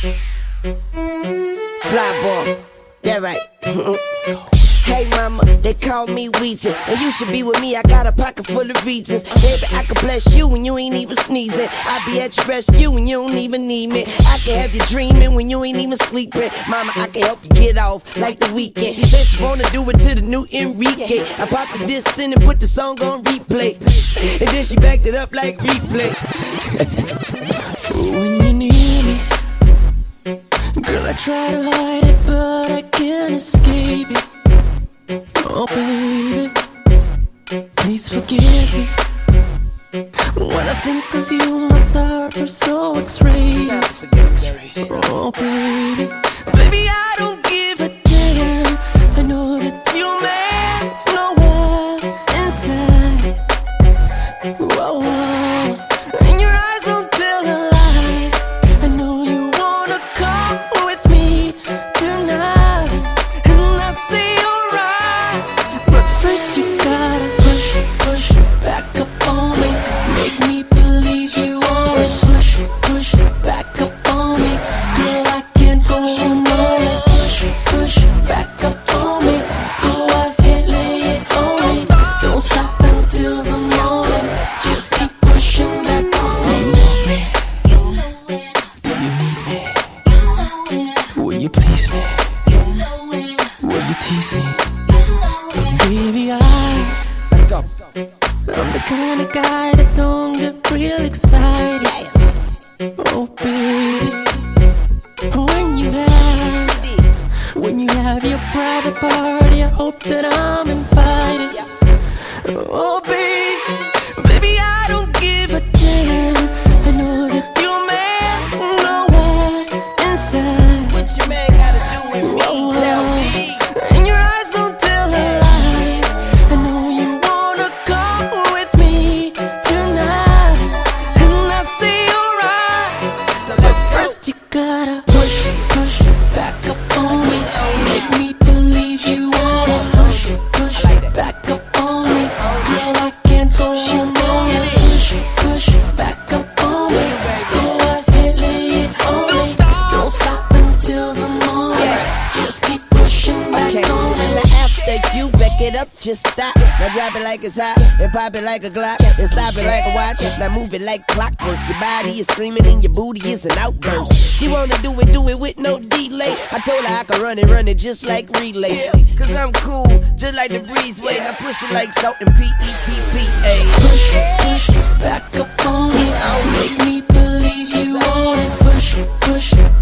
Fly ball, yeah right. Hey mama, they call me Weezy, and you should be with me, I got a pocket full of reasons. Baby, I can bless you when you ain't even sneezing. I'll be at your rescue when you don't even need me. I can have you dreaming when you ain't even sleeping. Mama, I can help you get off like the weekend. She said she wanna do it to the new Enrique. I popped the disc in and put the song on replay, and then she backed it up like replay. When you need me, girl, I try to hide it, but I can't escape it. Oh baby, please forgive me. When I think of you, my thoughts are so X-rated. Oh baby, baby, I don't give a damn. I know that your man's nowhere inside. Whoa, whoa. And your eyes don't tell a lie. I know you wanna come with me tonight, and I say first you gotta push back up on me. Make me believe you want it. Push back up on me. Girl, I can't go on it. Push back up on me. Go ahead, lay it on me. Don't stop until the morning. Just keep pushing back on me. Do you want me? Do you need me? Will you please me? Will you tease me? Baby, let's go. I'm the kind of guy that don't get real excited. Oh baby, when you have your private party, I hope that I'm invited. Oh baby, I don't give a damn. I know that your man's nowhere inside. What your man gotta do with me? Tell me. And your eyes don't tell a lie. I know you wanna come with me tonight, and I say alright. So let's go. First you gotta push back up on me. Make me believe you wanna push back up on me. Girl, I can't go on it. Push back up on me. Go ahead, lay it on me. Don't stop until the morning. Just keep pushing back on me. Now after you back it up, just stop. Now drop it like it's hot, and pop it like a Glock, and stop it like a watch. Now move it like clockwork. Your body is screaming and your booty is an outburst. She wanna do it with no delay. I told her I could run it just like relay. Cause I'm cool, just like the breezeway. Now push it like salt and P-E-P-P-A. Push back up on me. Make me believe you want it. Push